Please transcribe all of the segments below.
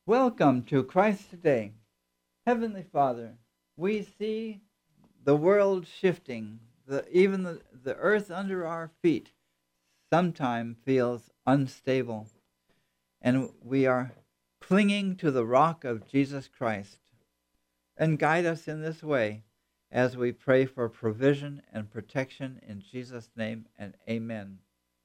Welcome to Christ Today. Heavenly Father, we see the world shifting. Even the earth under our feet sometimes feels unstable, and we are clinging to the rock of Jesus Christ. And guide us in this way as we pray for provision and protection in Jesus' name, and amen.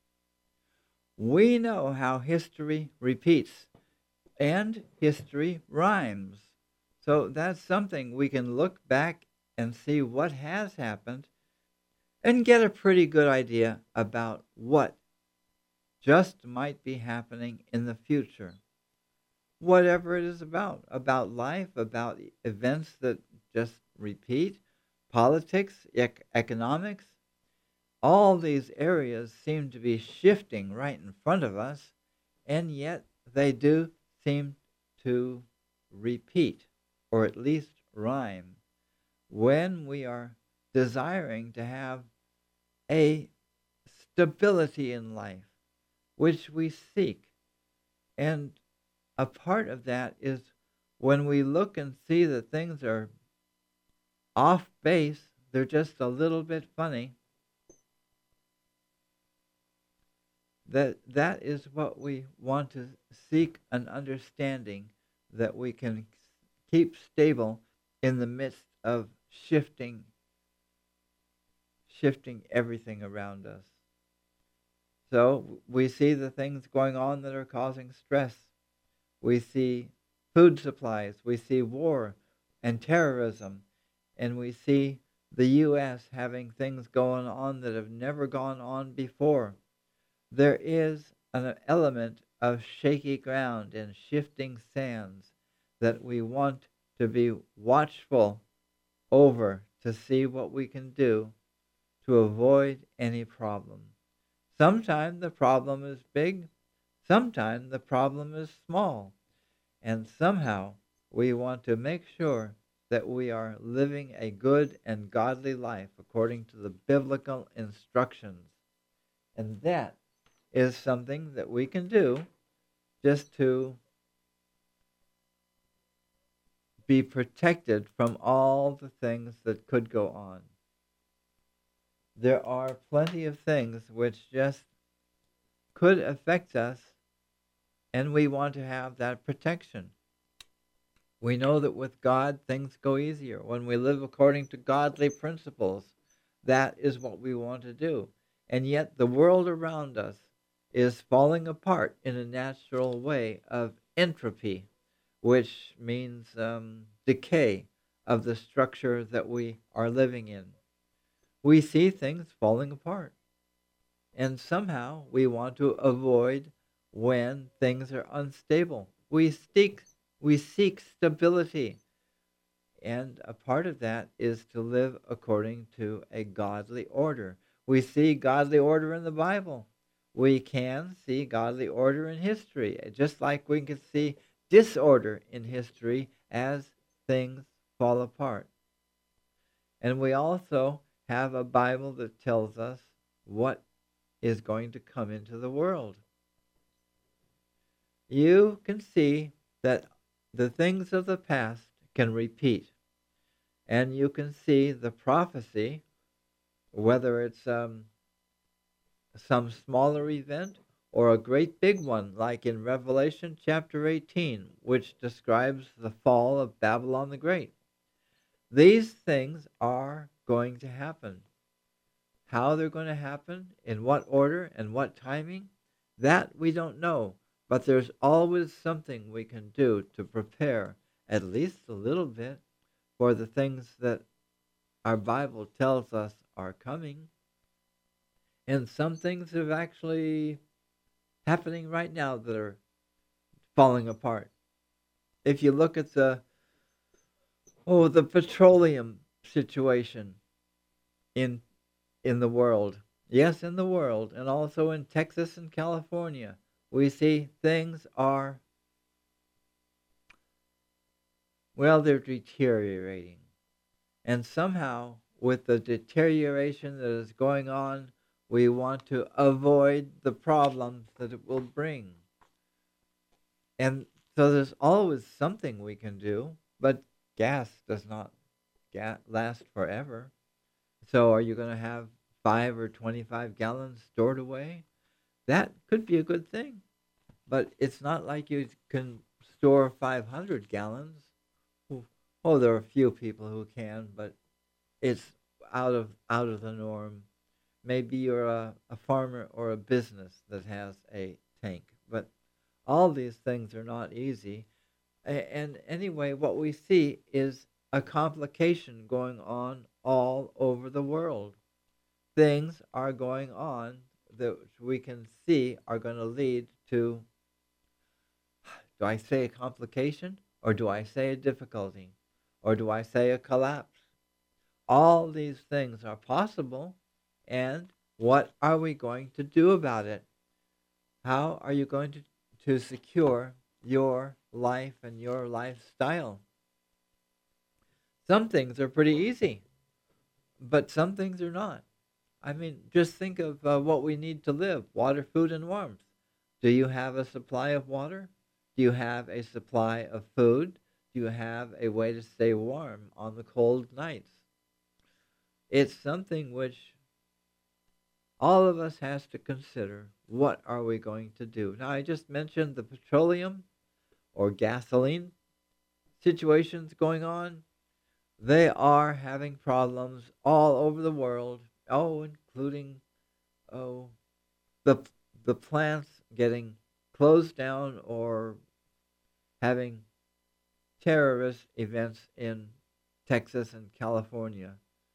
We know how history repeats and history rhymes. So that's something we can look back and see what has happened and get a pretty good idea about what just might be happening in the future. Whatever it is about life, about events that just repeat, politics, economics, all these areas seem to be shifting right in front of us, and yet they do seem to repeat, or at least rhyme, when we are desiring to have a stability in life, which we seek. And a part of that is when we look and see that things are off base, they're just a little bit funny, that is what we want to seek an understanding that we can keep stable in the midst of shifting everything around us. So we see the things going on that are causing stress. We see food supplies, we see war and terrorism, and we see the U.S. having things going on that have never gone on before. There is an element of shaky ground and shifting sands that we want to be watchful over to see what we can do to avoid any problem. Sometimes the problem is big, sometimes the problem is small, and somehow we want to make sure that we are living a good and godly life according to the biblical instructions. And that is something that we can do just to be protected from all the things that could go on. There are plenty of things which just could affect us, and we want to have that protection. We know that with God, things go easier. When we live according to godly principles, that is what we want to do. And yet the world around us is falling apart in a natural way of entropy, which means decay of the structure that we are living in. We see things falling apart, and somehow we want to avoid when things are unstable. We seek stability, and a part of that is to live according to a godly order. We see godly order in the Bible. We can see godly order in history, just like we can see disorder in history as things fall apart. And we also have a Bible that tells us what is going to come into the world. You can see that the things of the past can repeat, and you can see the prophecy, whether it's some smaller event or a great big one, like in Revelation chapter 18, which describes the fall of Babylon the Great. These things are going to happen. How they're going to happen, in what order, and what timing, that we don't know. But there's always something we can do to prepare, at least a little bit, for the things that our Bible tells us are coming. And some things are actually happening right now that are falling apart. If you look at the petroleum situation in the world, yes, in the world, and also in Texas and California, we see things are, well, they're deteriorating. And somehow, with the deterioration that is going on, we want to avoid the problems that it will bring. And So there's always something we can do, but gas does not last forever. So are you going to have 5 or 25 gallons stored away? That could be a good thing, but it's not like you can store 500 gallons. Oh, there are a few people who can, but it's out of the norm. Maybe you're a farmer or a business that has a tank, but all these things are not easy. And anyway, what we see is a complication going on all over the world. Things are going on that we can see are going to lead to, do I say a complication, or do I say a difficulty, or do I say a collapse? All these things are possible, and what are we going to do about it? How are you going to secure your life and your lifestyle? Some things are pretty easy, but some things are not. I mean, just think of what we need to live: water, food, and warmth. Do you have a supply of water? Do you have a supply of food? Do you have a way to stay warm on the cold nights? It's something which all of us has to consider. What are we going to do? Now, I just mentioned the petroleum or gasoline situations going on. They are having problems all over the world. Oh, including oh the the plants getting closed down or having terrorist events in Texas and California.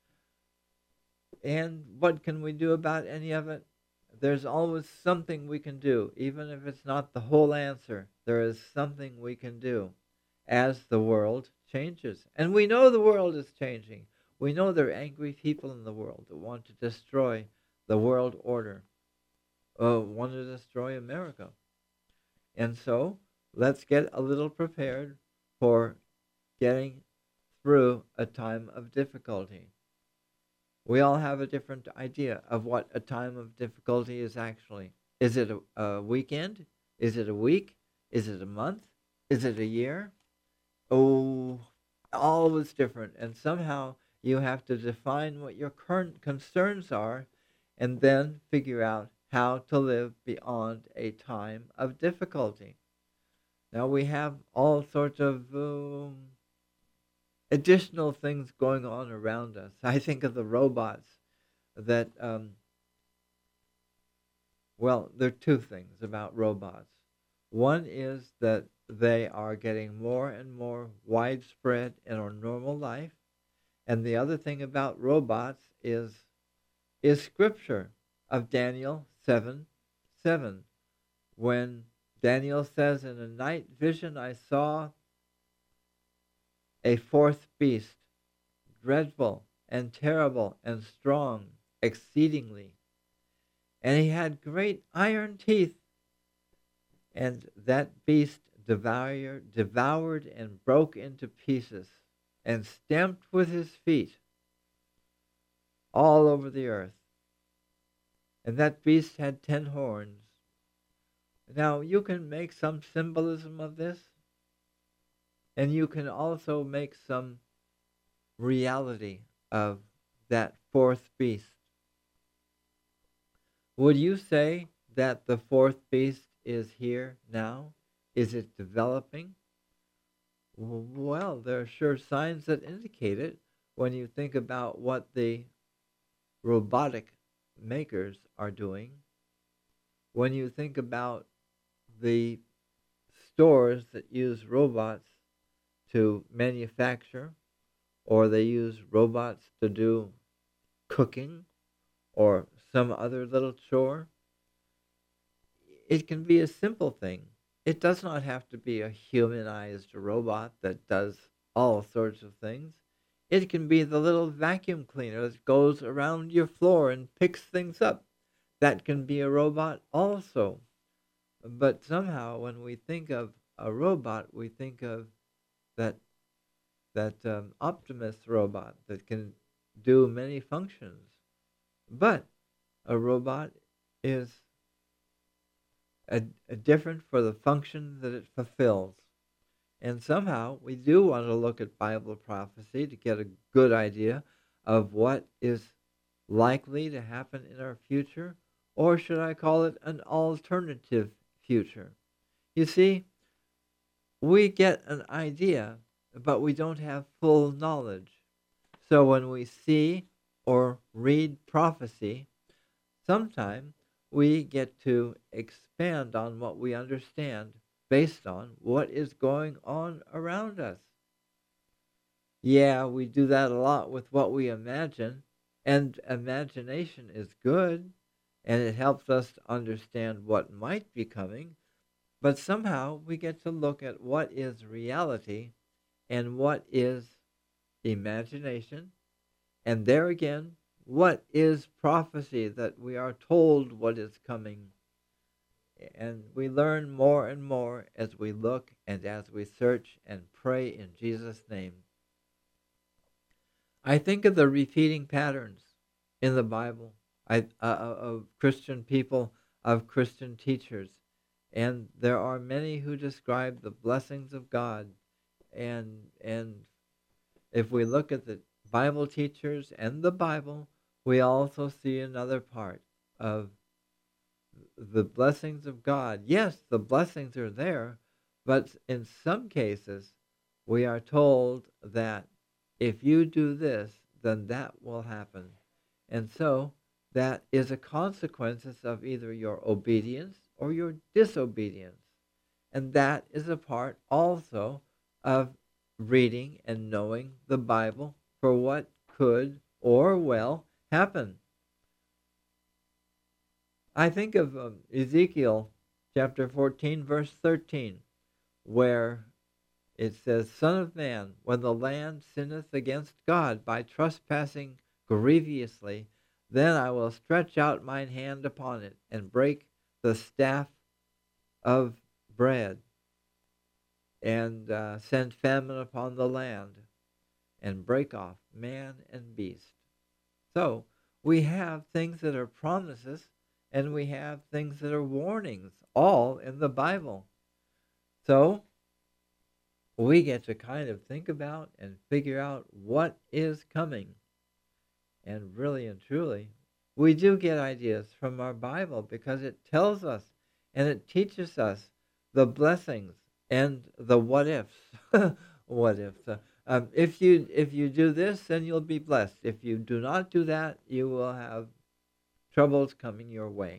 And what can we do about any of it? There's always something we can do, even if it's not the whole answer. There is something we can do as the world changes. And we know the world is changing. We know there are angry people in the world that want to destroy the world order, want to destroy America. And so let's get a little prepared for getting through a time of difficulty. We all have a different idea of what a time of difficulty is actually. Is it a weekend? Is it a week? Is it a month? Is it a year? Oh, all is different. And somehow you have to define what your current concerns are and then figure out how to live beyond a time of difficulty. Now we have all sorts of additional things going on around us. I think of the robots that, well, there are two things about robots. One is that they are getting more and more widespread in our normal life. And the other thing about robots is scripture of Daniel 7:7, when Daniel says, in a night vision I saw a fourth beast, dreadful and terrible and strong exceedingly. And he had great iron teeth, and that beast devoured and broke into pieces and stamped with his feet all over the earth. And that beast had 10 horns. Now, you can make some symbolism of this, and you can also make some reality of that fourth beast. Would you say that the fourth beast is here now? Is it developing? Well, there are sure signs that indicate it when you think about what the robotic makers are doing. When you think about the stores that use robots to manufacture, or they use robots to do cooking or some other little chore. It can be a simple thing. It does not have to be a humanized robot that does all sorts of things. It can be the little vacuum cleaner that goes around your floor and picks things up. That can be a robot also. But somehow when we think of a robot, we think of that Optimus robot that can do many functions. But a robot is a different for the function that it fulfills. And somehow we do want to look at Bible prophecy to get a good idea of what is likely to happen in our future, or should I call it an alternative future? You see, we get an idea, but we don't have full knowledge. So when we see or read prophecy, sometimes we get to expand on what we understand based on what is going on around us. Yeah, we do that a lot with what we imagine, and imagination is good, and it helps us to understand what might be coming, but somehow we get to look at what is reality and what is imagination, and there again, what is prophecy, that we are told what is coming. And we learn more and more as we look and as we search and pray in Jesus' name. I think of the repeating patterns in the Bible of Christian people, of Christian teachers. And there are many who describe the blessings of God. And if we look at the Bible teachers and the Bible, we also see another part of the blessings of God. Yes, the blessings are there, but in some cases, we are told that if you do this, then that will happen. And so that is a consequence of either your obedience or your disobedience. And that is a part also of reading and knowing the Bible for what could or will happen. I think of Ezekiel chapter 14, verse 13, where it says, Son of man, when the land sinneth against God by trespassing grievously, then I will stretch out mine hand upon it, and break the staff of bread, and send famine upon the land, and break off man and beast. So we have things that are promises, and we have things that are warnings, all in the Bible. So we get to kind of think about and figure out what is coming. And really and truly, we do get ideas from our Bible because it tells us and it teaches us the blessings and the what ifs. What ifs. If you do this, then you'll be blessed. If you do not do that, you will have troubles coming your way.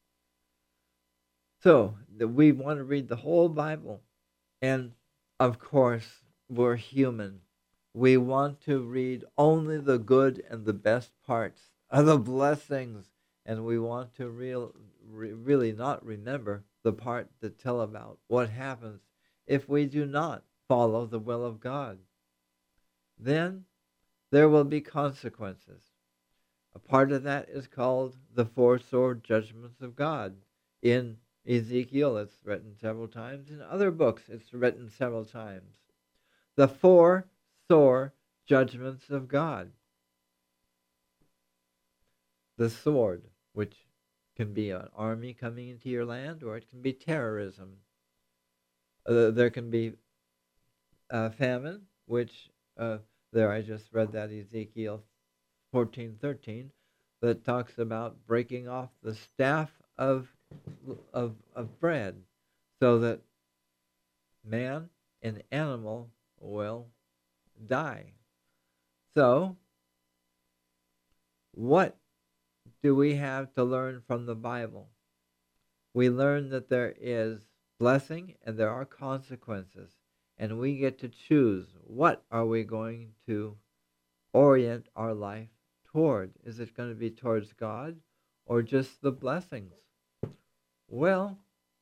So we want to read the whole Bible. And of course, we're human. We want to read only the good and the best parts of the blessings. And we want to really not remember the part that tell about what happens if we do not follow the will of God. Then there will be consequences. A part of that is called the four sword judgments of God. In Ezekiel, it's written several times. In other books, it's written several times. The four sword judgments of God. The sword, which can be an army coming into your land, or it can be terrorism. There can be famine, which there I just read that Ezekiel 14:13, that talks about breaking off the staff of bread, so that man and animal will die. So, what do we have to learn from the Bible? We learn that there is blessing and there are consequences, and we get to choose what are we going to orient our life toward. Is it going to be towards God or just the blessings? Well,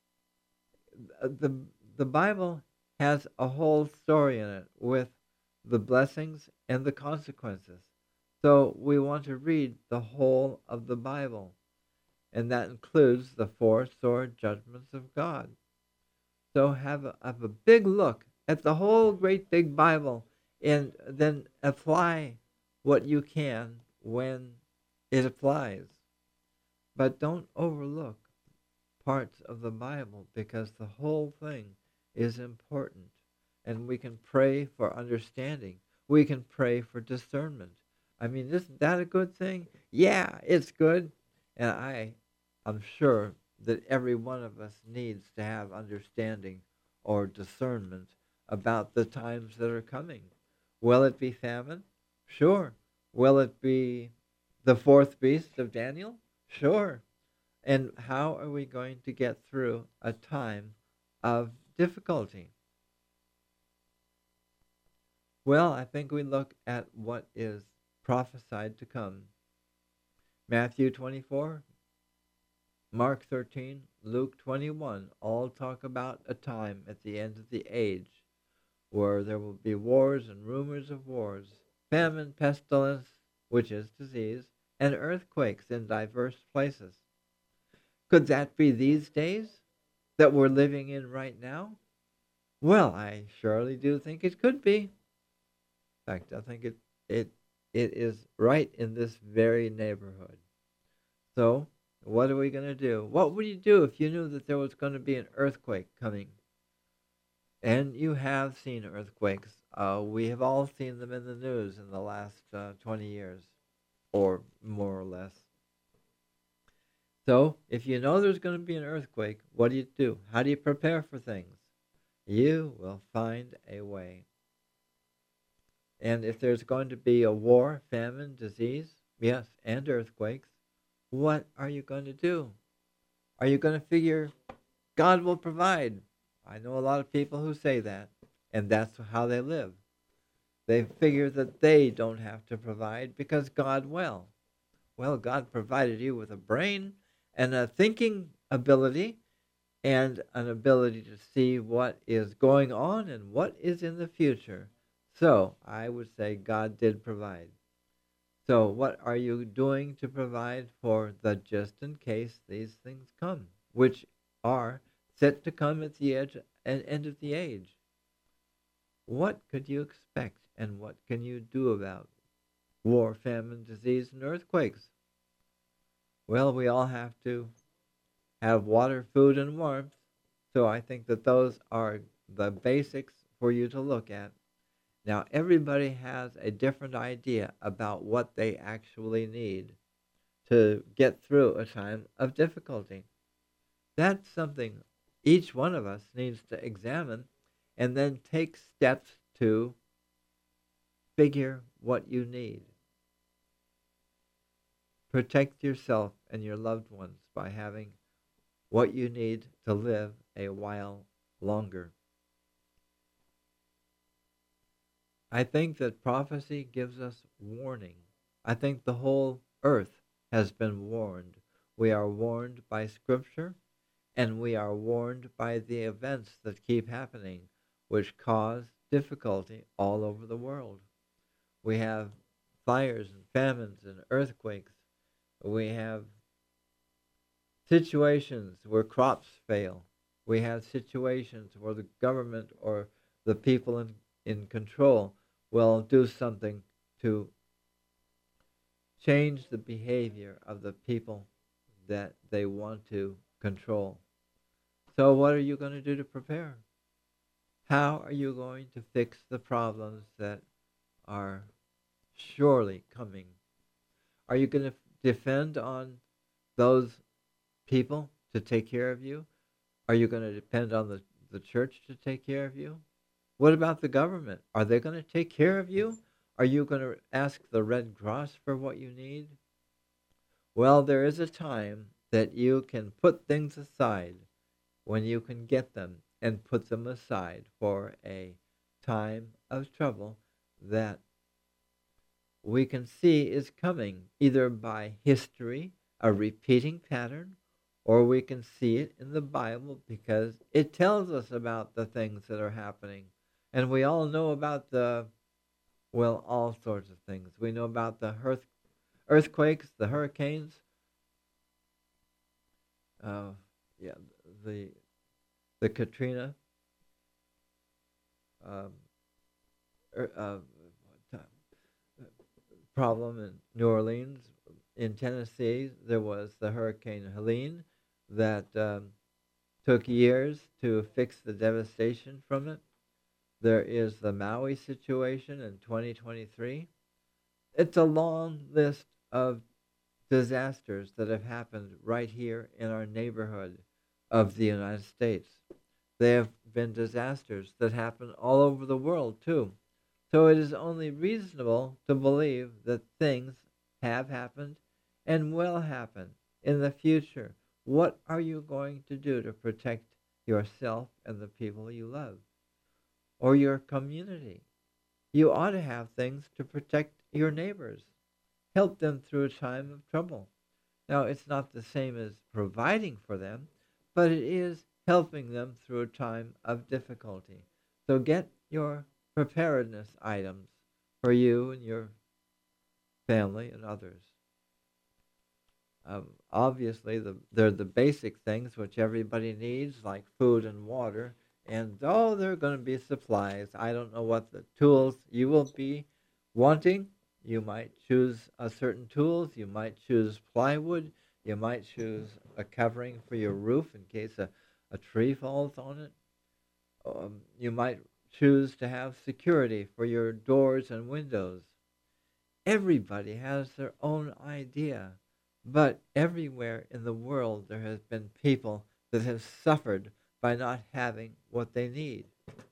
the Bible has a whole story in it with the blessings and the consequences. So we want to read the whole of the Bible, and that includes the four sword judgments of God. So have a big look at the whole great big Bible, and then apply what you can when it applies. But don't overlook parts of the Bible, because the whole thing is important. and we can pray for understanding. We can pray for discernment. I mean, isn't that a good thing? Yeah, it's good. And I'm sure that every one of us needs to have understanding or discernment about the times that are coming. Will it be famine? Sure. Will it be the fourth beast of Daniel? Sure. And how are we going to get through a time of difficulty? Well, I think we look at what is prophesied to come. Matthew 24, Mark 13, Luke 21 all talk about a time at the end of the age where there will be wars and rumors of wars, famine, pestilence, which is disease, and earthquakes in diverse places. Could that be these days that we're living in right now? Well, I surely do think it could be. In fact, I think it is right in this very neighborhood. So, what are we going to do? What would you do if you knew that there was going to be an earthquake coming? And you have seen earthquakes. We have all seen them in the news in the last 20 years, or more or less. So, if you know there's going to be an earthquake, what do you do? How do you prepare for things? You will find a way. And if there's going to be a war, famine, disease, yes, and earthquakes, what are you going to do? Are you going to figure God will provide? I know a lot of people who say that, and that's how they live. They figure that they don't have to provide because God will. Well, God provided you with a brain and a thinking ability and an ability to see what is going on and what is in the future. So I would say God did provide. So what are you doing to provide for the just in case these things come, which are set to come at the end of the age? What could you expect, and what can you do about war, famine, disease, and earthquakes? Well, we all have to have water, food, and warmth. So I think that those are the basics for you to look at. Now, everybody has a different idea about what they actually need to get through a time of difficulty. That's something each one of us needs to examine and then take steps to figure what you need. Protect yourself and your loved ones by having what you need to live a while longer. I think that prophecy gives us warning. I think the whole earth has been warned. We are warned by Scripture, and we are warned by the events that keep happening, which cause difficulty all over the world. We have fires and famines and earthquakes. We have situations where crops fail. We have situations where the government or the people in control will do something to change the behavior of the people that they want to control. So what are you going to do to prepare? How are you going to fix the problems that are surely coming? Are you going to depend on those people to take care of you? Are you going to depend on the church to take care of you? What about the government? Are they going to take care of you? Are you going to ask the Red Cross for what you need? Well, there is a time that you can put things aside when you can get them and put them aside for a time of trouble that we can see is coming either by history, a repeating pattern, or we can see it in the Bible because it tells us about the things that are happening. And we all know about all sorts of things. We know about the earthquakes, the hurricanes, yeah, the Katrina problem in New Orleans. In Tennessee, there was the Hurricane Helene that took years to fix the devastation from it. There is the Maui situation in 2023. It's a long list of disasters that have happened right here in our neighborhood of the United States. They have been disasters that happen all over the world, too. So it is only reasonable to believe that things have happened and will happen in the future. What are you going to do to protect yourself and the people you love or your community? You ought to have things to protect your neighbors, help them through a time of trouble. Now, it's not the same as providing for them, but it is helping them through a time of difficulty. So get your preparedness items for you and your family and others. Obviously, they're the basic things which everybody needs, like food and water. And oh, there are going to be supplies. I don't know what the tools you will be wanting. You might choose certain tools. You might choose plywood. You might choose a covering for your roof in case a tree falls on it. You might choose to have security for your doors and windows. Everybody has their own idea, but everywhere in the world there has been people that have suffered by not having what they need.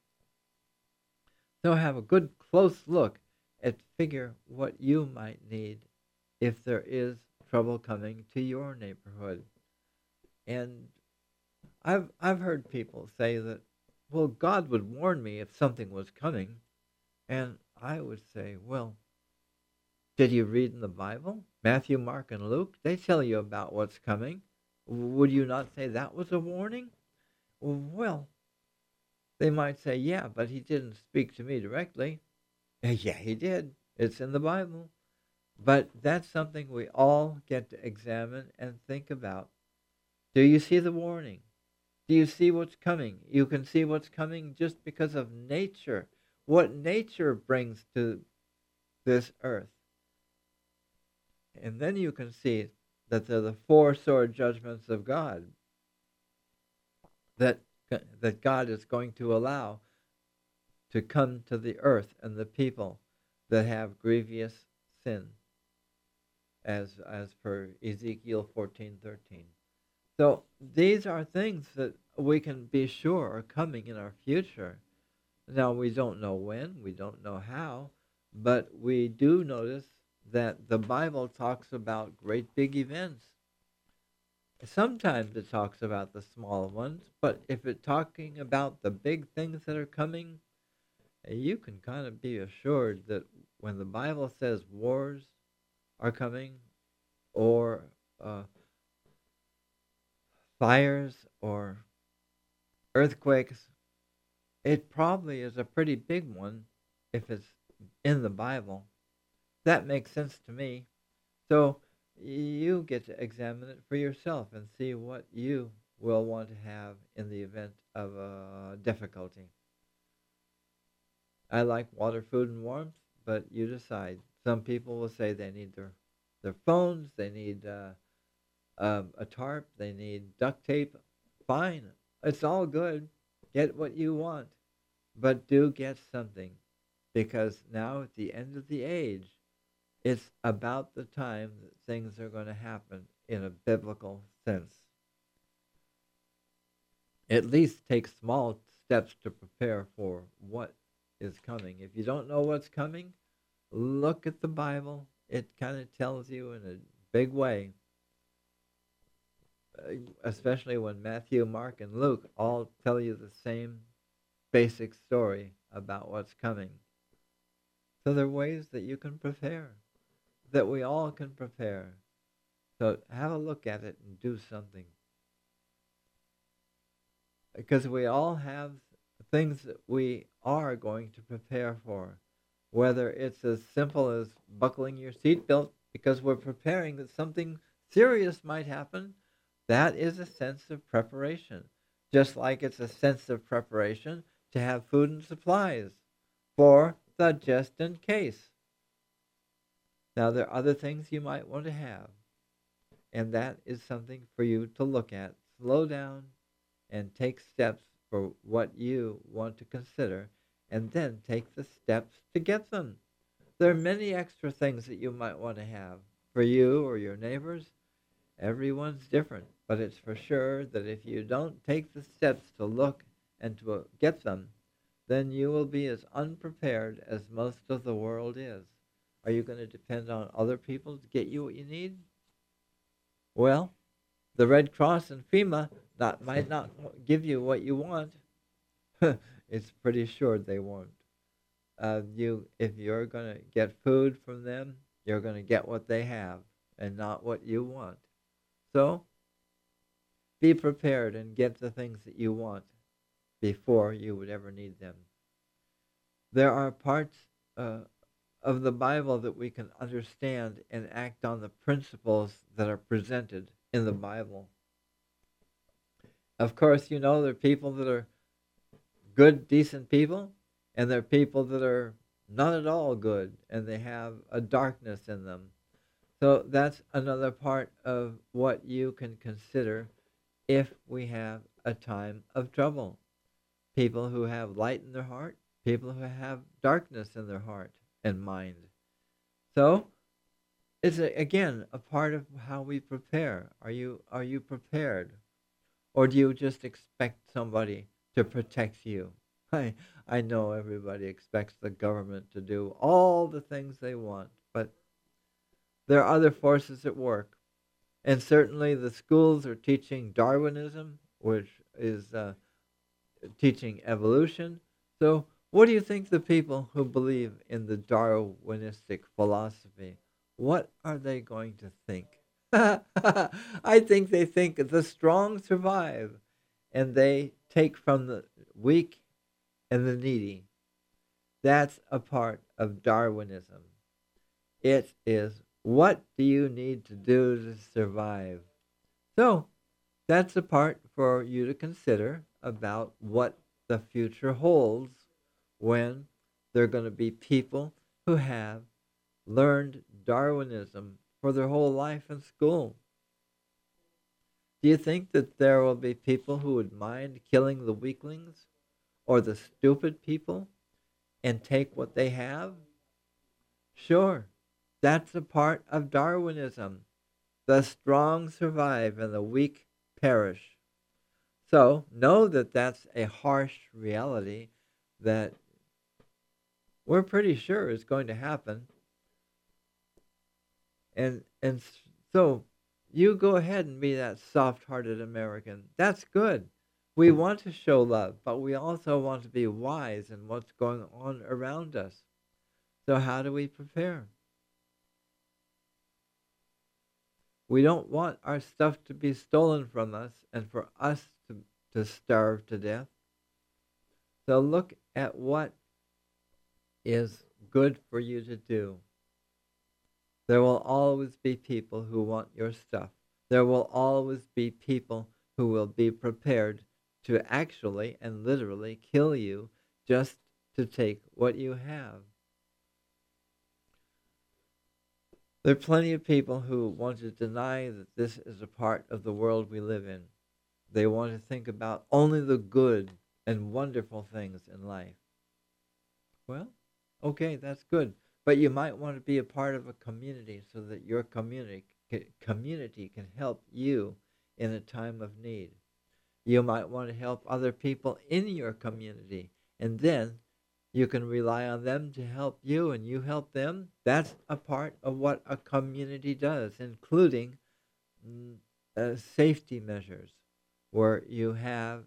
So have a good close look and figure what you might need if there is trouble coming to your neighborhood. And I've heard people say that, well, God would warn me if something was coming. And I would say, well, did you read in the Bible? Matthew, Mark, and Luke, they tell you about what's coming. Would you not say that was a warning? Well, they might say, yeah, but he didn't speak to me directly. Yeah, he did. It's in the Bible. But that's something we all get to examine and think about. Do you see the warning? Do you see what's coming? You can see what's coming just because of nature. What nature brings to this earth. And then you can see that they're the four sword judgments of God that God is going to allow to come to the earth and the people that have grievous sin, as per Ezekiel 14:13. So these are things that we can be sure are coming in our future. Now, we don't know when, we don't know how, but we do notice that the Bible talks about great big events. Sometimes it talks about the small ones, but if it's talking about the big things that are coming, you can kind of be assured that when the Bible says wars are coming, or fires, or earthquakes, it probably is a pretty big one if it's in the Bible. That makes sense to me. So you get to examine it for yourself and see what you will want to have in the event of a difficulty. I like water, food, and warmth, but you decide. Some people will say they need their phones, they need a tarp, they need duct tape. Fine, it's all good. Get what you want, but do get something, because now at the end of the age, it's about the time that things are going to happen in a biblical sense. At least take small steps to prepare for what is coming. If you don't know what's coming, look at the Bible. It kind of tells you in a big way, especially when Matthew, Mark, and Luke all tell you the same basic story about what's coming. So there are ways that you can prepare, that we all can prepare. So have a look at it and do something. Because we all have things that we are going to prepare for, whether it's as simple as buckling your seatbelt because we're preparing that something serious might happen. That is a sense of preparation, just like it's a sense of preparation to have food and supplies for the just in case. Now, there are other things you might want to have, and that is something for you to look at. Slow down and take steps for what you want to consider and then take the steps to get them. There are many extra things that you might want to have for you or your neighbors. Everyone's different, but it's for sure that if you don't take the steps to look and to get them, then you will be as unprepared as most of the world is. Are you going to depend on other people to get you what you need? Well, the Red Cross and FEMA might not give you what you want. It's pretty sure they won't. If you're going to get food from them, you're going to get what they have and not what you want. So, be prepared and get the things that you want before you would ever need them. There are parts of the Bible that we can understand and act on the principles that are presented in the Bible. Of course, there are people that are good, decent people, and there are people that are not at all good, and they have a darkness in them. So that's another part of what you can consider if we have a time of trouble. People who have light in their heart, people who have darkness in their heart and mind. So it's again a part of how we prepare. Are you prepared, or do you just expect somebody to protect you? I know everybody expects the government to do all the things they want, but there are other forces at work. And certainly the schools are teaching Darwinism, which is teaching evolution. So what do you think the people who believe in the Darwinistic philosophy, what are they going to think? I think they think the strong survive, and they take from the weak and the needy. That's a part of Darwinism. It is, what do you need to do to survive? So that's a part for you to consider about what the future holds when there are going to be people who have learned Darwinism for their whole life in school. Do you think that there will be people who would mind killing the weaklings or the stupid people and take what they have? Sure, that's a part of Darwinism. The strong survive and the weak perish. So know that that's a harsh reality that we're pretty sure is going to happen. And so you go ahead and be that soft-hearted American. That's good. We want to show love, but we also want to be wise in what's going on around us. So how do we prepare? We don't want our stuff to be stolen from us and for us to starve to death. So look at what is good for you to do. There will always be people who want your stuff. There will always be people who will be prepared to actually and literally kill you just to take what you have. There are plenty of people who want to deny that this is a part of the world we live in. They want to think about only the good and wonderful things in life. Well, okay, that's good. But you might want to be a part of a community so that your community can help you in a time of need. You might want to help other people in your community, and then you can rely on them to help you and you help them. That's a part of what a community does, including safety measures, where you have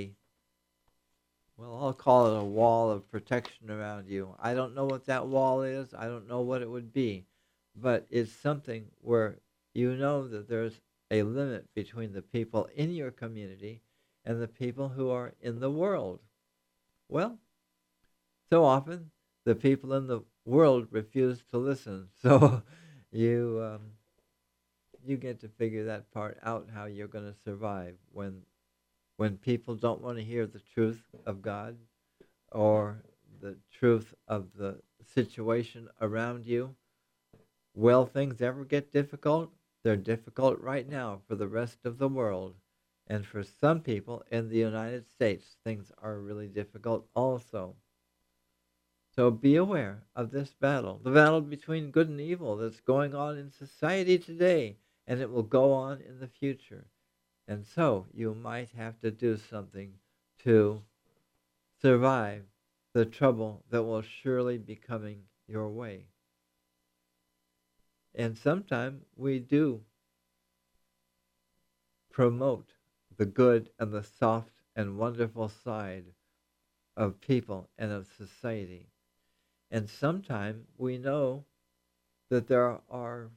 I'll call it a wall of protection around you. I don't know what that wall is. I don't know what it would be. But it's something where you know that there's a limit between the people in your community and the people who are in the world. Well, so often the people in the world refuse to listen. So you get to figure that part out, how you're going to survive when people don't want to hear the truth of God or the truth of the situation around you. Will things ever get difficult? They're difficult right now for the rest of the world. And for some people in the United States, things are really difficult also. So be aware of this battle, the battle between good and evil that's going on in society today, and it will go on in the future. And so you might have to do something to survive the trouble that will surely be coming your way. And sometimes we do promote the good and the soft and wonderful side of people and of society. And sometimes we know that there are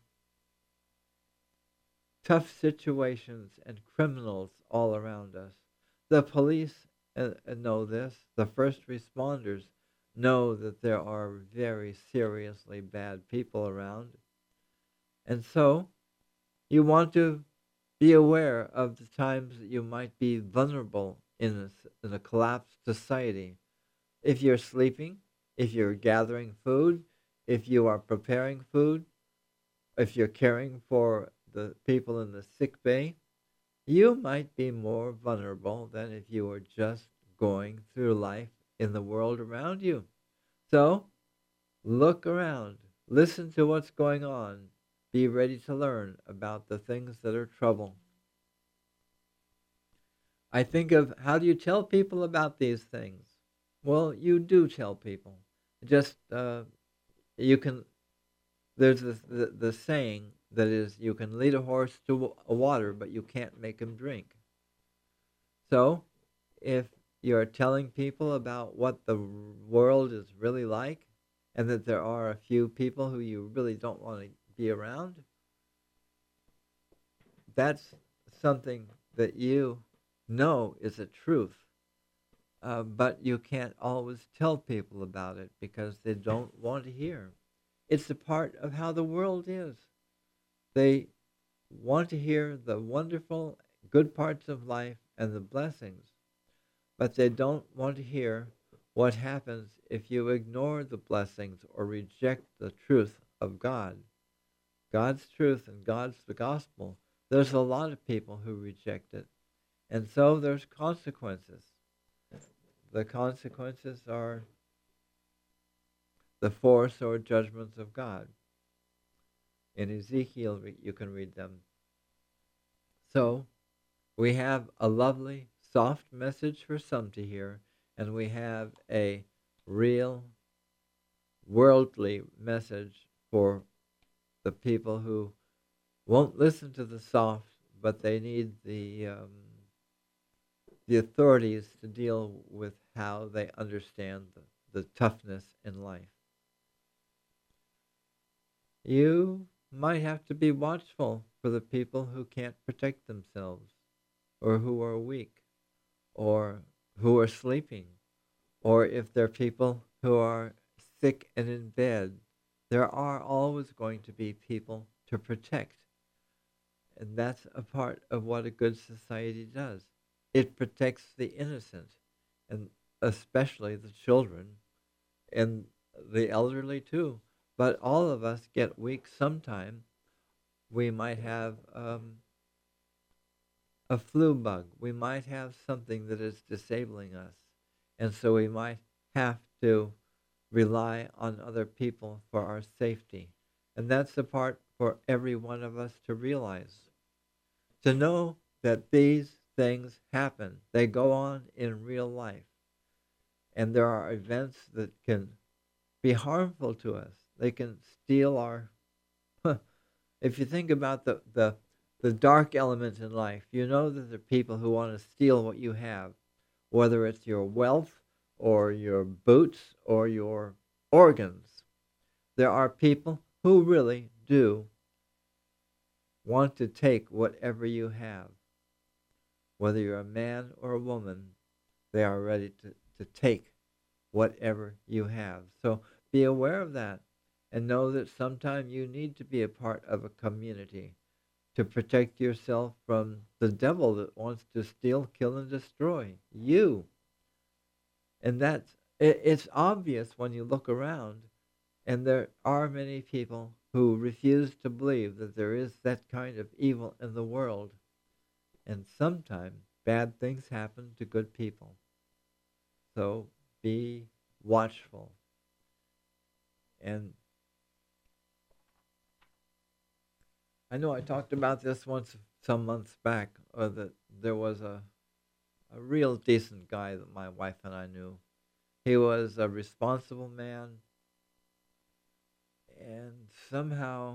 tough situations and criminals all around us. The police know this. The first responders know that there are very seriously bad people around. And so you want to be aware of the times that you might be vulnerable in a collapsed society. If you're sleeping, if you're gathering food, if you are preparing food, if you're caring for the people in the sick bay, you might be more vulnerable than if you were just going through life in the world around you. So look around, listen to what's going on, be ready to learn about the things that are trouble. I think of how do you tell people about these things? Well, you do tell people. Just you can. There's the saying that is, you can lead a horse to a water, but you can't make him drink. So, if you're telling people about what the world is really like, and that there are a few people who you really don't want to be around, that's something that you know is a truth. But you can't always tell people about it because they don't want to hear. It's a part of how the world is. They want to hear the wonderful, good parts of life and the blessings, but they don't want to hear what happens if you ignore the blessings or reject the truth of God. God's truth and God's the gospel. There's a lot of people who reject it. And so there's consequences. The consequences are the force or judgments of God. In Ezekiel, you can read them. So we have a lovely, soft message for some to hear, and we have a real, worldly message for the people who won't listen to the soft, but they need the authorities to deal with how they understand the toughness in life. You might have to be watchful for the people who can't protect themselves, or who are weak, or who are sleeping, or if they're people who are sick and in bed. There are always going to be people to protect. And that's a part of what a good society does. It protects the innocent, and especially the children, and the elderly too. But all of us get weak sometime. We might have a flu bug. We might have something that is disabling us. And so we might have to rely on other people for our safety. And that's the part for every one of us to realize. To know that these things happen. They go on in real life. And there are events that can be harmful to us. They can steal our... If you think about the dark elements in life, you know that there are people who want to steal what you have, whether it's your wealth or your boots or your organs. There are people who really do want to take whatever you have. Whether you're a man or a woman, they are ready to take whatever you have. So be aware of that and know that sometimes you need to be a part of a community to protect yourself from the devil that wants to steal, kill, and destroy you. And it's obvious when you look around, and there are many people who refuse to believe that there is that kind of evil in the world. And sometimes bad things happen to good people. So be watchful. And I know I talked about this once some months back, or that there was a real decent guy that my wife and I knew. He was a responsible man, and somehow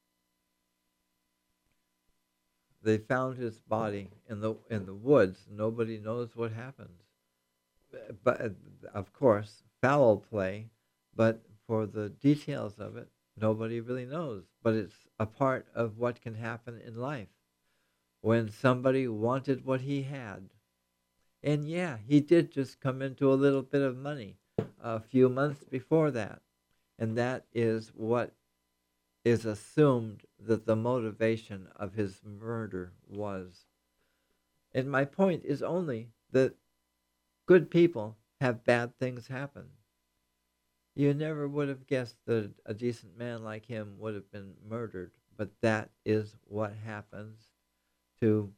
they found his body in the woods. Nobody knows what happened. But of course, foul play. But for the details of it, nobody really knows. But it's a part of what can happen in life when somebody wanted what he had. And yeah, he did just come into a little bit of money a few months before that. And that is what is assumed that the motivation of his murder was. And my point is only that good people have bad things happen. You never would have guessed that a decent man like him would have been murdered, but that is what happens to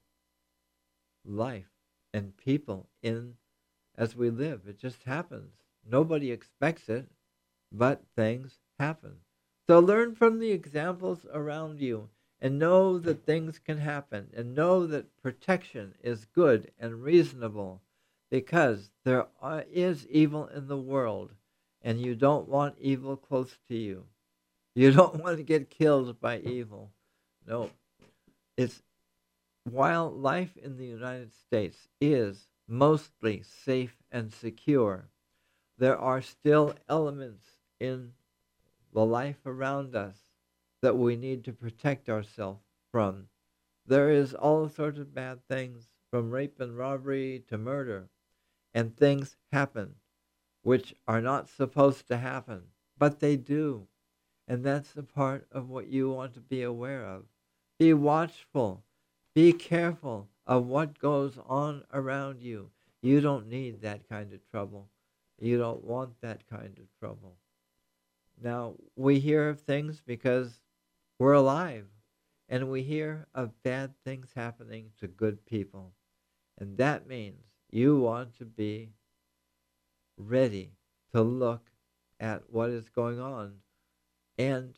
life and people in as we live. It just happens. Nobody expects it, but things happen. So learn from the examples around you and know that things can happen and know that protection is good and reasonable because there is evil in the world and you don't want evil close to you. You don't want to get killed by evil. No. It's while life in the United States is mostly safe and secure, there are still elements in the life around us that we need to protect ourselves from. There is all sorts of bad things, from rape and robbery to murder, and things happen which are not supposed to happen, but they do. And that's the part of what you want to be aware of. Be watchful. Be careful of what goes on around you. You don't need that kind of trouble. You don't want that kind of trouble. Now, we hear of things because we're alive, and we hear of bad things happening to good people. And that means you want to be ready to look at what is going on and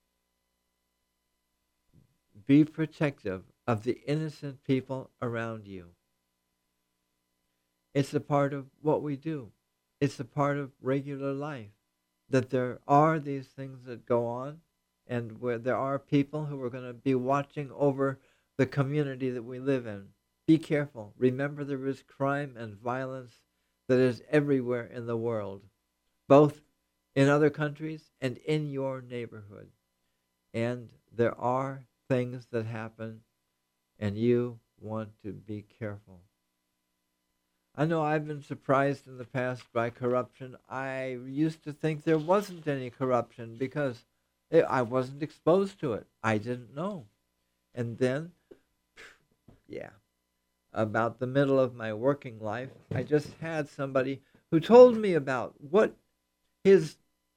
be protective of the innocent people around you. It's a part of what we do. It's a part of regular life, that there are these things that go on and where there are people who are going to be watching over the community that we live in. Be careful. Remember, there is crime and violence that is everywhere in the world, both in other countries and in your neighborhood. And there are things that happen, and you want to be careful. I know I've been surprised in the past by corruption. I used to think there wasn't any corruption because I wasn't exposed to it. I didn't know. And then, yeah, about the middle of my working life, I just had somebody who told me about what his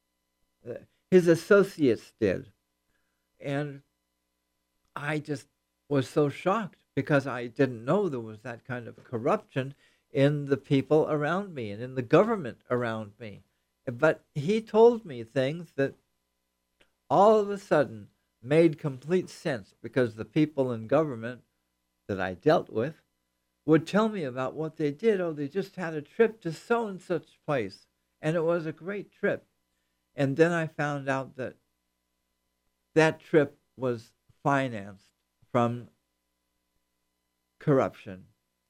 associates did. And I just was so shocked because I didn't know there was that kind of corruption in the people around me and in the government around me. But he told me things that all of a sudden made complete sense because the people in government that I dealt with would tell me about what they did. Oh, they just had a trip to so and such place, and it was a great trip. And then I found out that that trip was financed from corruption.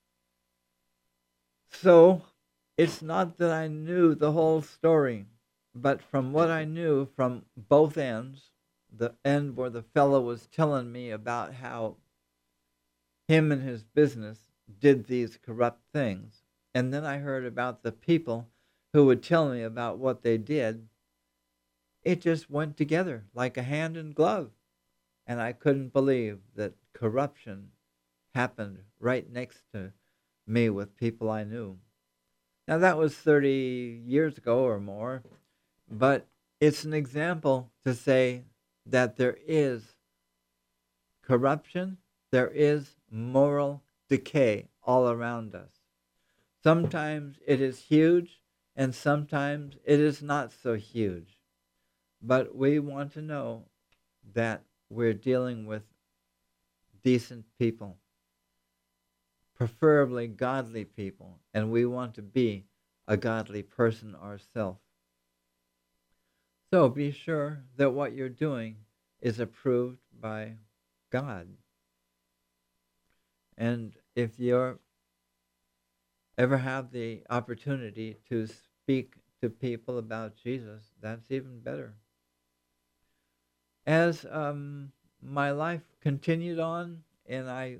So it's not that I knew the whole story, but from what I knew from both ends, the end where the fellow was telling me about how him and his business did these corrupt things, and then I heard about the people who would tell me about what they did, it just went together like a hand and glove. And I couldn't believe that corruption happened right next to me with people I knew. Now, that was 30 years ago or more, but it's an example to say that there is corruption, there is moral decay all around us. Sometimes it is huge, and sometimes it is not so huge. But we want to know that we're dealing with decent people, preferably godly people, and we want to be a godly person ourselves. So be sure that what you're doing is approved by God. And if you ever have the opportunity to speak to people about Jesus, that's even better. As my life continued on and I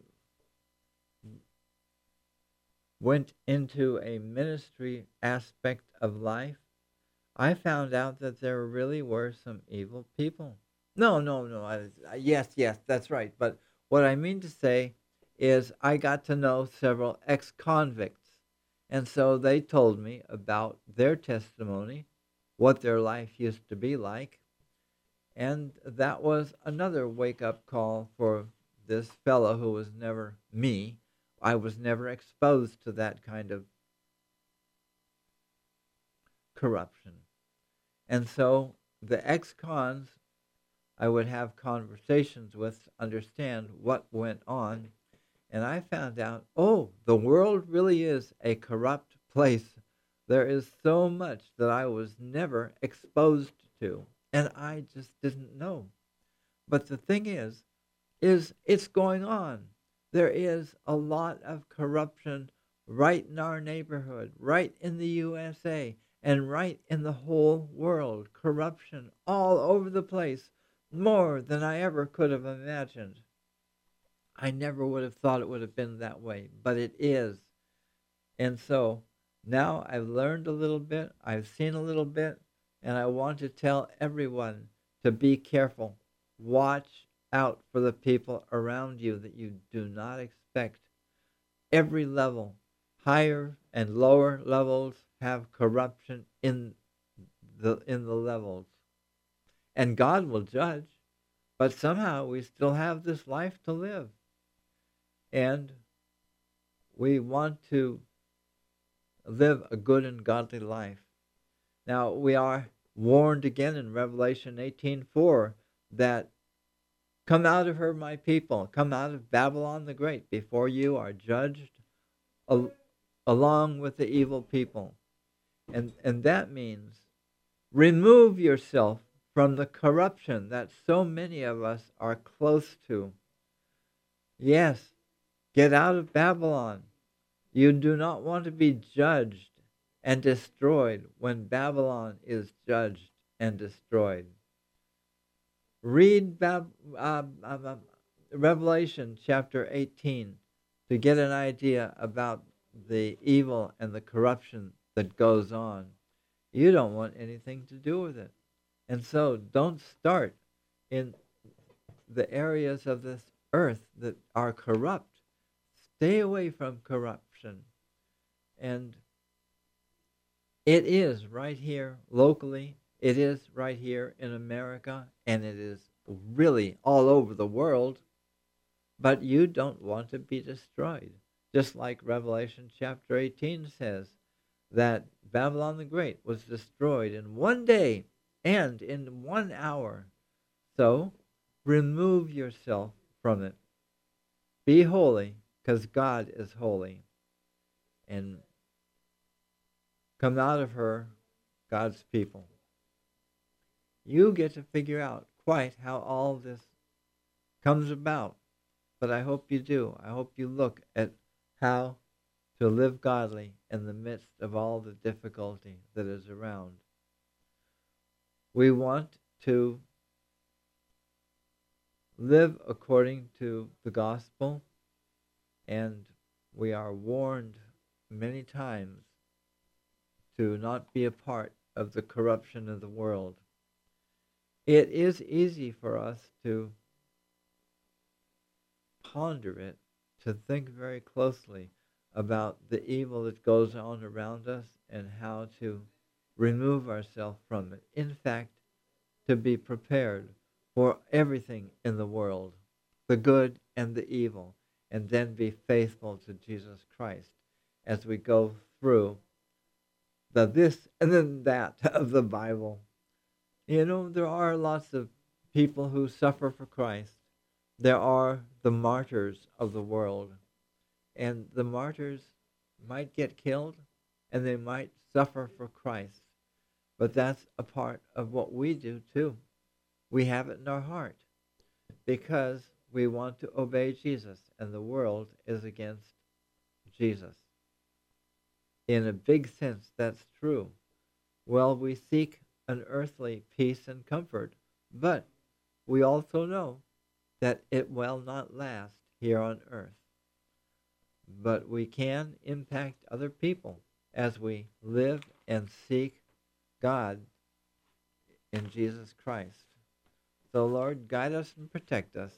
went into a ministry aspect of life, I found out that there really were some evil people. No. Yes, that's right. But what I mean to say is I got to know several ex-convicts. And so they told me about their testimony, what their life used to be like. And that was another wake-up call for this fellow who was never me. I was never exposed to that kind of corruption. And so the ex-cons I would have conversations with to understand what went on. And I found out, oh, the world really is a corrupt place. There is so much that I was never exposed to, and I just didn't know. But the thing is it's going on. There is a lot of corruption right in our neighborhood, right in the USA, and right in the whole world. Corruption all over the place, more than I ever could have imagined. I never would have thought it would have been that way, but it is. And so now I've learned a little bit, I've seen a little bit, and I want to tell everyone to be careful. Watch out for the people around you that you do not expect. Every level, higher and lower levels, have corruption in the levels. And God will judge, but somehow we still have this life to live. And we want to live a good and godly life. Now, we are warned again in Revelation 18:4 that come out of her, my people, come out of Babylon the Great, before you are judged along with the evil people. And that means remove yourself from the corruption that so many of us are close to. Yes, get out of Babylon. You do not want to be judged and destroyed when Babylon is judged and destroyed. Read Revelation chapter 18 to get an idea about the evil and the corruption that goes on. You don't want anything to do with it. And so don't start in the areas of this earth that are corrupt. Stay away from corruption. And it is right here locally. It is right here in America. And it is really all over the world. But you don't want to be destroyed. Just like Revelation chapter 18 says, that Babylon the Great was destroyed in one day and in 1 hour. So remove yourself from it. Be holy, because God is holy. And come out of her, God's people. You get to figure out quite how all this comes about. But I hope you do. I hope you look at how to live godly in the midst of all the difficulty that is around. We want to live according to the gospel, and we are warned many times to not be a part of the corruption of the world. It is easy for us to ponder it, to think very closely about the evil that goes on around us and how to remove ourselves from it. In fact, to be prepared for everything in the world, the good and the evil, and then be faithful to Jesus Christ as we go through the this and then that of the Bible. You know, there are lots of people who suffer for Christ. There are the martyrs of the world. And the martyrs might get killed and they might suffer for Christ. But that's a part of what we do too. We have it in our heart because we want to obey Jesus, and the world is against Jesus. In a big sense, that's true. Well, we seek an earthly peace and comfort, but we also know that it will not last here on earth. But we can impact other people as we live and seek God in Jesus Christ. So, Lord, guide us and protect us.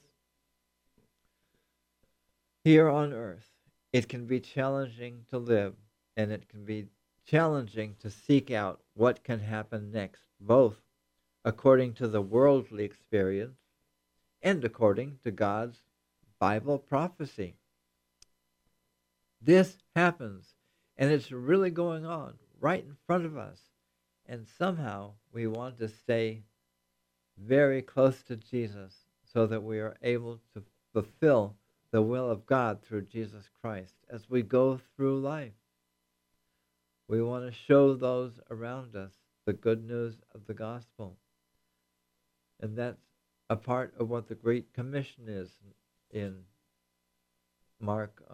Here on earth, it can be challenging to live, and it can be challenging to seek out what can happen next, both according to the worldly experience and according to God's Bible prophecy. This happens, and it's really going on right in front of us. And somehow we want to stay very close to Jesus so that we are able to fulfill the will of God through Jesus Christ as we go through life. We want to show those around us the good news of the gospel. And that's a part of what the Great Commission is in Mark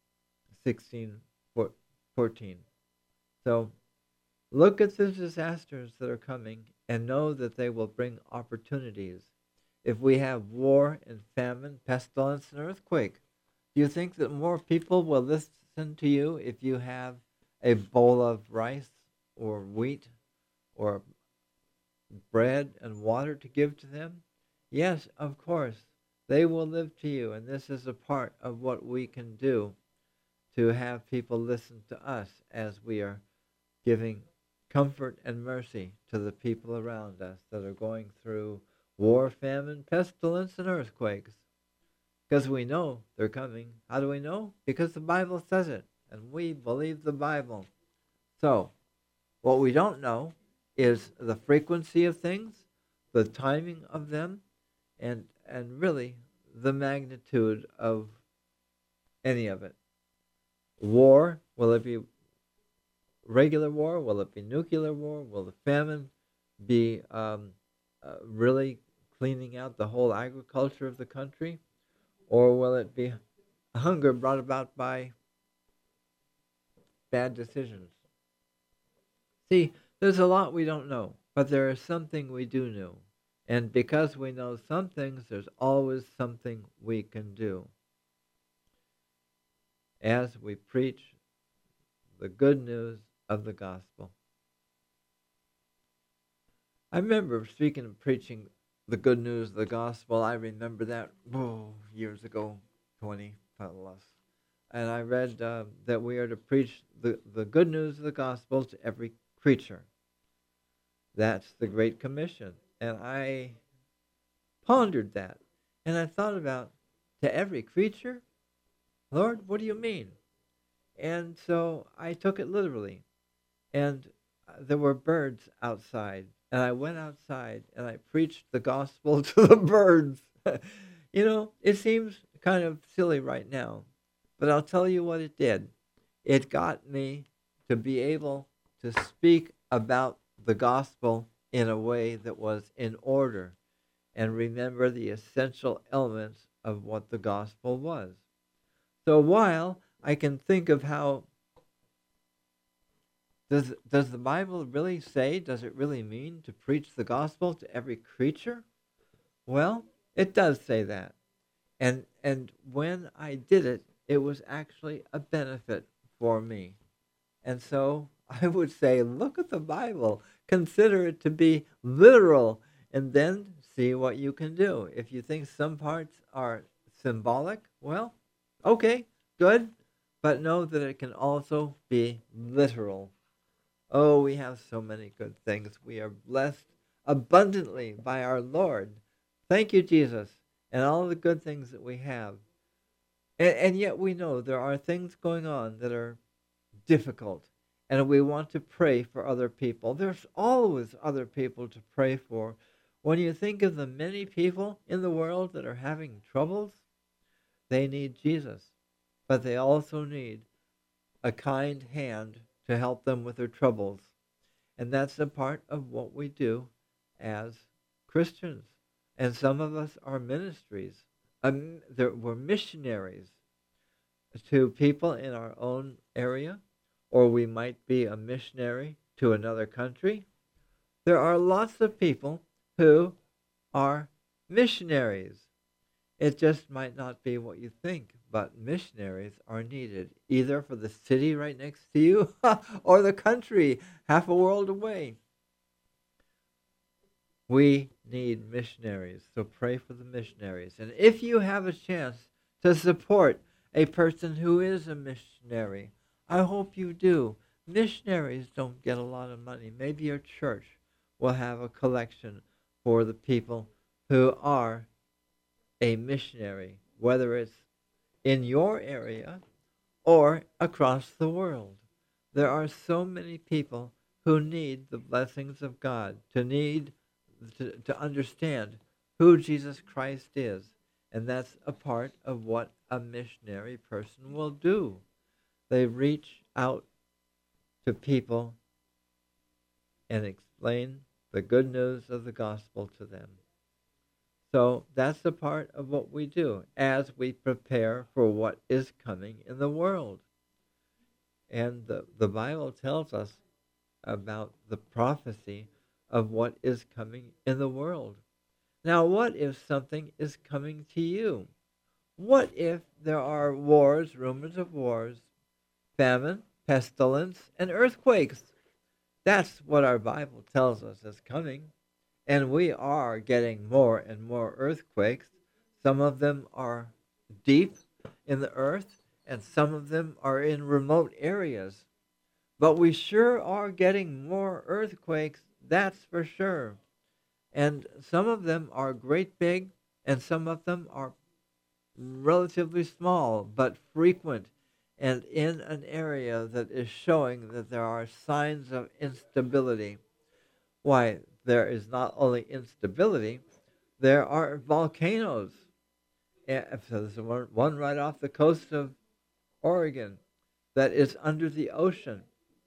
16:14. So look at the disasters that are coming and know that they will bring opportunities. If we have war and famine, pestilence and earthquake, do you think that more people will listen to you if you have a bowl of rice or wheat or bread and water to give to them? Yes, of course, they will live to you, and this is a part of what we can do to have people listen to us as we are giving comfort and mercy to the people around us that are going through war, famine, pestilence, and earthquakes. Because we know they're coming. How do we know? Because the Bible says it, and we believe the Bible. So, what we don't know is the frequency of things, the timing of them, and really the magnitude of any of it. War, will it be regular war? Will it be nuclear war? Will the famine be really cleaning out the whole agriculture of the country? Or will it be hunger brought about by bad decisions? See, there's a lot we don't know, but there is something we do know. And because we know some things, there's always something we can do as we preach the good news of the gospel. I remember speaking and preaching the good news of the gospel. I remember that years ago, 20 plus. And I read that we are to preach the good news of the gospel to every creature. That's the Great Commission. And I pondered that. And I thought about, to every creature? Lord, what do you mean? And so I took it literally. And there were birds outside. And I went outside and I preached the gospel to the birds. You know, it seems kind of silly right now, but I'll tell you what it did. It got me to be able to speak about the gospel in a way that was in order and remember the essential elements of what the gospel was. So while I can think of how does the Bible really say, does it really mean to preach the gospel to every creature? Well, it does say that. And when I did it, it was actually a benefit for me. And so I would say, look at the Bible, consider it to be literal, and then see what you can do. If you think some parts are symbolic, well, okay, good, but know that it can also be literal. Oh, we have so many good things. We are blessed abundantly by our Lord. Thank you, Jesus, and all the good things that we have. And yet we know there are things going on that are difficult. and we want to pray for other people. There's always other people to pray for. When you think of the many people in the world that are having troubles, they need Jesus, but they also need a kind hand to help them with their troubles. And that's a part of what we do as Christians. And some of us are ministries. We're missionaries to people in our own area, or we might be a missionary to another country. There are lots of people who are missionaries. It just might not be what you think, but missionaries are needed, either for the city right next to you or the country half a world away. We need missionaries, so pray for the missionaries. And if you have a chance to support a person who is a missionary, I hope you do. Missionaries don't get a lot of money. Maybe your church will have a collection for the people who are a missionary, whether it's in your area or across the world. There are so many people who need the blessings of God, to understand who Jesus Christ is. And that's a part of what a missionary person will do. They reach out to people and explain the good news of the gospel to them. So that's a part of what we do as we prepare for what is coming in the world. And the Bible tells us about the prophecy of what is coming in the world. Now, what if something is coming to you? What if there are wars, rumors of wars, famine, pestilence, and earthquakes? That's what our Bible tells us is coming. And we are getting more and more earthquakes. Some of them are deep in the earth, and some of them are in remote areas. But we sure are getting more earthquakes, that's for sure. And some of them are great big, and some of them are relatively small, but frequent, and in an area that is showing that there are signs of instability. Why, there is not only instability, there are volcanoes. So there's one right off the coast of Oregon that is under the ocean.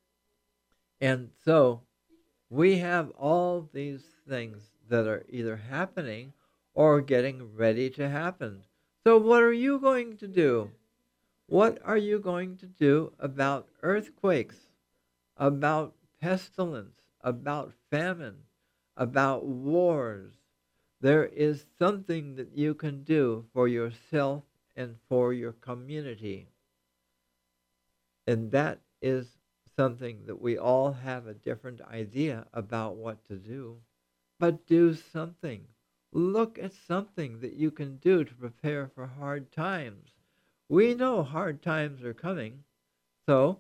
And so we have all these things that are either happening or getting ready to happen. So what are you going to do? What are you going to do about earthquakes, about pestilence, about famine, about wars? There is something that you can do for yourself and for your community. And that is something that we all have a different idea about what to do. But do something. Look at something that you can do to prepare for hard times. We know hard times are coming, so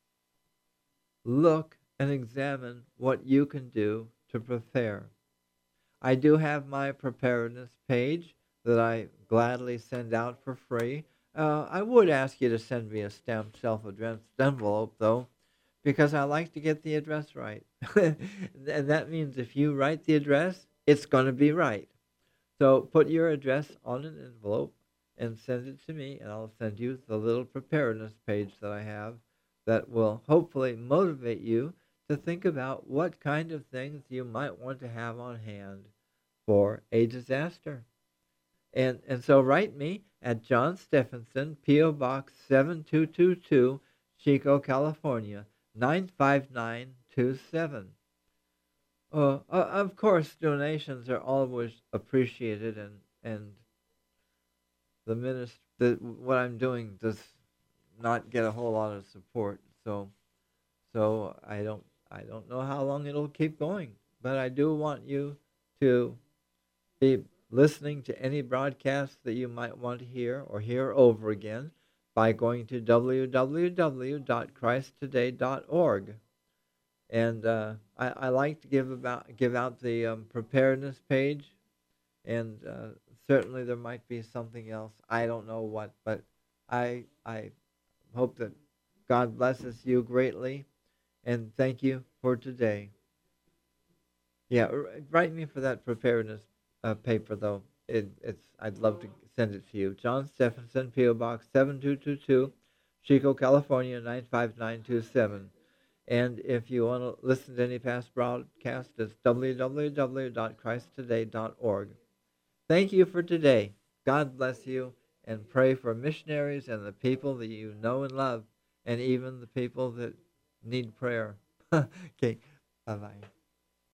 look and examine what you can do to prepare. I do have my preparedness page that I gladly send out for free. I would ask you to send me a stamped self-addressed envelope, though, because I like to get the address right. And that means if you write the address, it's going to be right. So put your address on an envelope and send it to me, and I'll send you the little preparedness page that I have that will hopefully motivate you to think about what kind of things you might want to have on hand for a disaster. And so write me at John Stephenson, P.O. Box 7222, Chico, California, 95927. Of course, donations are always appreciated, and what I'm doing does not get a whole lot of support. So I don't know how long it'll keep going, but I do want you to be listening to any broadcast that you might want to hear or hear over again by going to www.christtoday.org. And I like to give out the preparedness page, and certainly there might be something else. I don't know what, but I hope that God blesses you greatly, And thank you for today. Yeah, write me for that preparedness paper, though. I'd love to send it to you. John Stephenson, P.O. Box 7222, Chico, California 95927. And if you want to listen to any past broadcast, it's www.christtoday.org. Thank you for today. God bless you, and pray for missionaries and the people that you know and love, and even the people that need prayer. Okay, bye-bye.